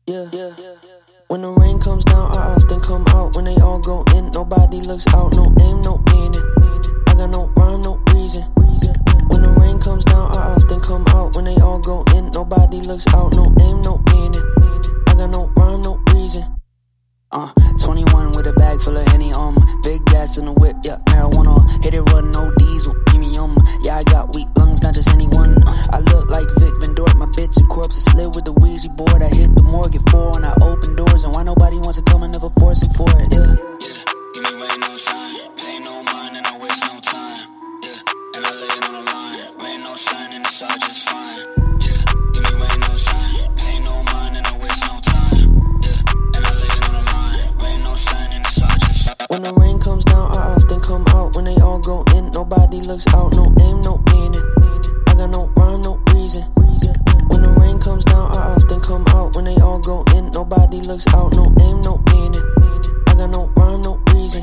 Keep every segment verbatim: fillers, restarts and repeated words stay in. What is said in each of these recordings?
Yeah, yeah. When the rain comes down, I often come out. When they all go in, nobody looks out. No aim, no meaning. I got no rhyme, no reason. When the rain comes down, I often come out. When they all go in, nobody looks out. No aim, no meaning. I got no rhyme, no reason. Uh, twenty-one with a bag full of Henny, um big gas in the whip, yeah, marijuana. Hit it, run, no diesel, premium. Yeah, I got weak lungs, not just anyone. uh, I look like Vic Vendor, my bitch a corpse. I slid with the Ouija board, I hit the morgue at four. And I open doors, and why nobody wants to come and never forcing for it, yeah. Yeah, give me rain, no shine, pay no mind, and I waste no time. Yeah, and I lay it on the line, rain, no shine, and it's all just fine. Yeah, give me rain, no shine, pay no mind, and I waste no time. Yeah, and I lay it on the line, rain, no shine, and it's all just fine. When the rain comes down, I often come out. When they all go in, nobody looks out. No aim, no meaning. I got no rhyme, no reason. When the rain comes down, I often come out. When they all go in, nobody looks out. No aim, no meaning. I got no rhyme, no reason.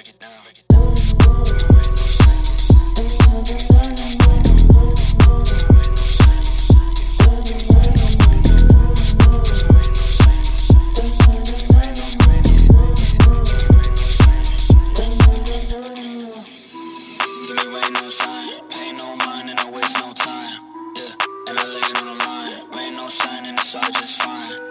Give me rain, no shine, pay no mind, and I waste no time. Yeah, and I lay it on the line, rain, no shine, and it's all just fine.